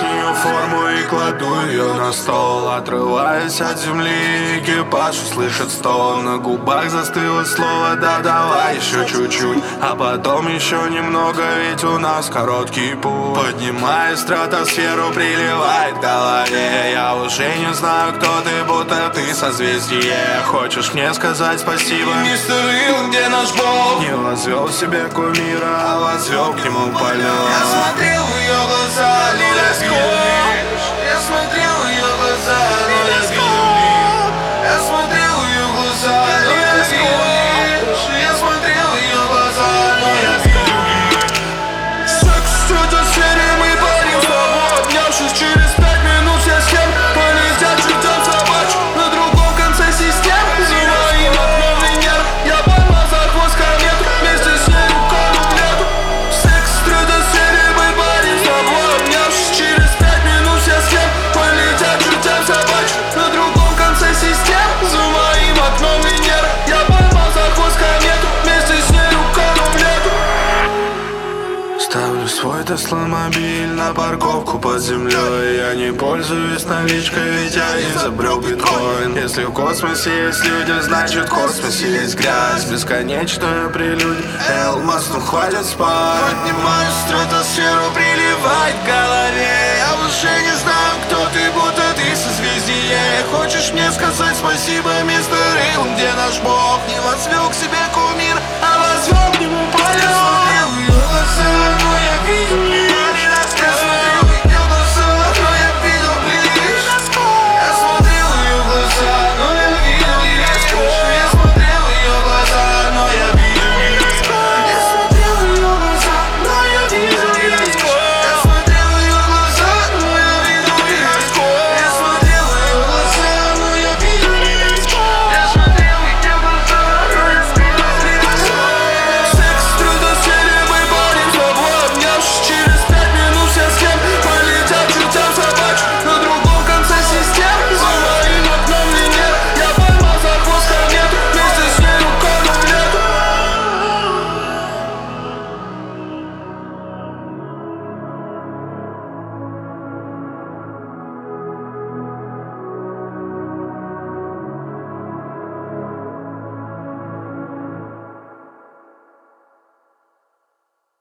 нее форму и кладу ее на стол. Отрываясь от земли, экипаж услышит стон. На губах застыло слово «да, давай еще чуть-чуть». А потом еще немного, ведь у нас короткий путь. Поднимая стратосферу, приливает к голове. Я уже не знаю, кто ты, будто ты созвездие. Хочешь мне сказать спасибо, мистер Ил, где наш Бог? Не возвел себе кумира, а возвел к нему полет. Я смотрел в ее глаза, но я видел лишь. Я смотрел в ее глаза, но я видел лишь. Я смотрел в ее глаза, но я видел лишь. Я смотрел в ее глаза, но я видел лишь. Секс в стратосфере, мы парим с тобой, обнявшись. Через 5 минут все схем полетят чертям собач. На другом конце систем, за моим окном Венер. Я поймал за хвост комету, вместе с ней уколю в лету. Секс в стратосфере, мы парим с тобой, обнявшись. Через 5 минут все схем полетят чертям собач. На другом конце систем, за моим окном Венер. Я поймал за хвост комету, вместе с ней уколю в лету. Ставлю свой Тесла-мобиль на парковку под землей. Я не пользуюсь наличкой, ведь я изобрел биткоин. Если в космосе есть люди, значит в космосе есть грязь. Бесконечная прелюдия, Элмас, ну хватит спать. Поднимаюсь в стратосферу, приливает к голове. Я уже не знаю, кто ты, будто ты созвездие. Хочешь мне сказать спасибо, мистер Ил, где наш Бог? Не возвел к себе кумир, а возвел к нему полет. Я смотрел в ее глаза,